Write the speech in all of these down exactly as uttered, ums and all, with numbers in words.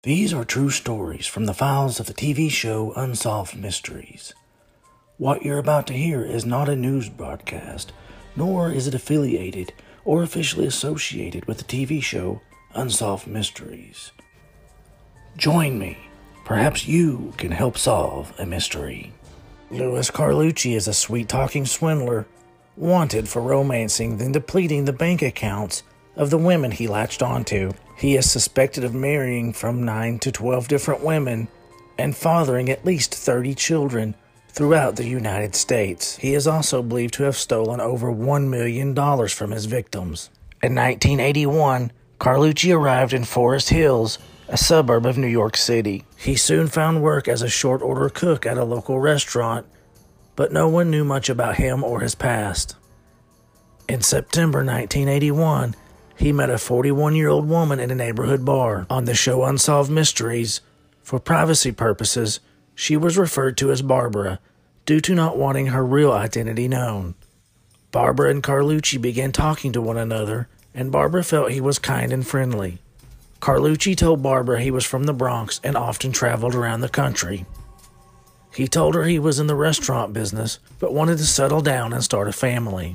These are true stories from the files of the T V show Unsolved Mysteries. What you're about to hear is not a news broadcast, nor is it affiliated or officially associated with the T V show Unsolved Mysteries. Join me. Perhaps you can help solve a mystery. Louis Carlucci is a sweet-talking swindler, wanted for romancing then depleting the bank accounts of the women he latched onto. He is suspected of marrying from nine to twelve different women and fathering at least thirty children throughout the United States. He is also believed to have stolen over one million dollars from his victims. In nineteen eighty-one, Carlucci arrived in Forest Hills, a suburb of New York City. He soon found work as a short-order cook at a local restaurant, but no one knew much about him or his past. In September nineteen eighty-one, he met a forty-one-year-old woman in a neighborhood bar. On the show Unsolved Mysteries, for privacy purposes, she was referred to as Barbara, due to not wanting her real identity known. Barbara and Carlucci began talking to one another, and Barbara felt he was kind and friendly. Carlucci told Barbara he was from the Bronx and often traveled around the country. He told her he was in the restaurant business, but wanted to settle down and start a family.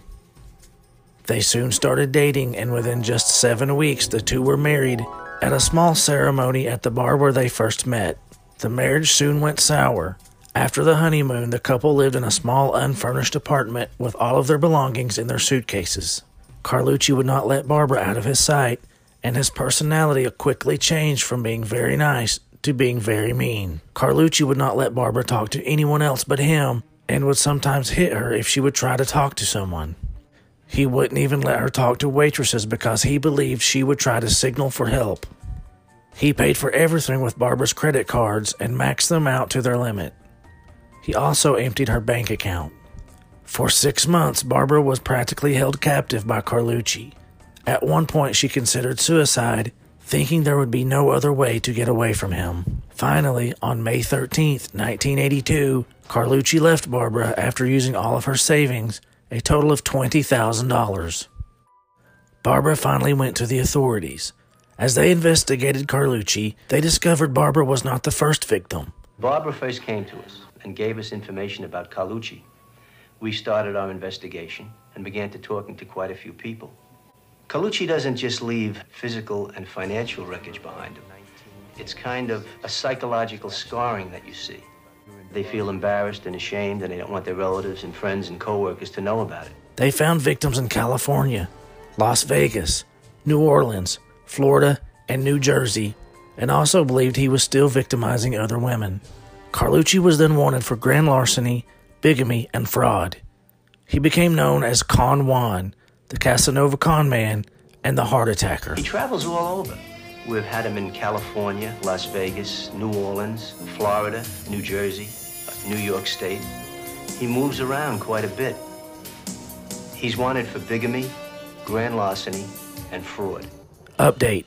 They soon started dating, and within just seven weeks, the two were married at a small ceremony at the bar where they first met. The marriage soon went sour. After the honeymoon, the couple lived in a small, unfurnished apartment with all of their belongings in their suitcases. Carlucci would not let Barbara out of his sight, and his personality quickly changed from being very nice to being very mean. Carlucci would not let Barbara talk to anyone else but him, and would sometimes hit her if she would try to talk to someone. He wouldn't even let her talk to waitresses because he believed she would try to signal for help. He paid for everything with Barbara's credit cards and maxed them out to their limit. He also emptied her bank account. For six months, Barbara was practically held captive by Carlucci. At one point, she considered suicide, thinking there would be no other way to get away from him. Finally, on May thirteenth, nineteen eighty-two, Carlucci left Barbara after using all of her savings, a total of twenty thousand dollars. Barbara finally went to the authorities. As they investigated Carlucci, they discovered Barbara was not the first victim. Barbara first came to us and gave us information about Carlucci. We started our investigation and began to talking to quite a few people. Carlucci doesn't just leave physical and financial wreckage behind him. It's kind of a psychological scarring that you see. They feel embarrassed and ashamed, and they don't want their relatives and friends and coworkers to know about it. They found victims in California, Las Vegas, New Orleans, Florida, and New Jersey, and also believed he was still victimizing other women. Carlucci was then wanted for grand larceny, bigamy, and fraud. He became known as Con Juan, the Casanova con man, and the heart attacker. He travels all over. We've had him in California, Las Vegas, New Orleans, Florida, New Jersey, New York State. He moves around quite a bit. He's wanted for bigamy, grand larceny, and fraud. Update.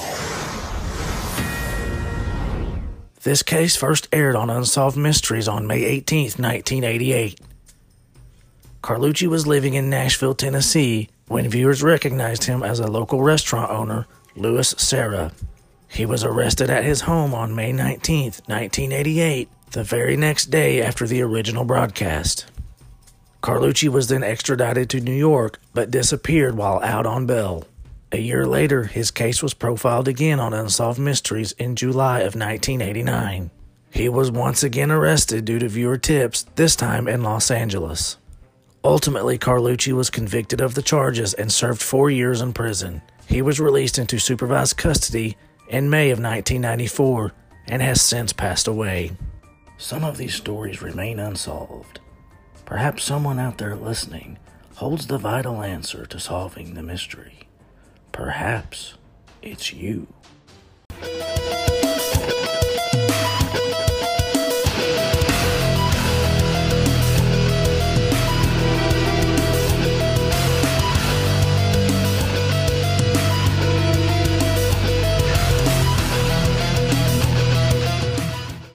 This case first aired on Unsolved Mysteries on May eighteenth, nineteen eighty-eight. Carlucci was living in Nashville, Tennessee, when viewers recognized him as a local restaurant owner, Louis Serra. He was arrested at his home on May nineteenth, nineteen eighty-eight, the very next day after the original broadcast. Carlucci was then extradited to New York, but disappeared while out on bail. A year later, his case was profiled again on Unsolved Mysteries in July of nineteen eighty-nine. He was once again arrested due to viewer tips, this time in Los Angeles. Ultimately, Carlucci was convicted of the charges and served four years in prison. He was released into supervised custody in May of nineteen ninety-four and has since passed away. Some of these stories remain unsolved. Perhaps someone out there listening holds the vital answer to solving the mystery. Perhaps it's you.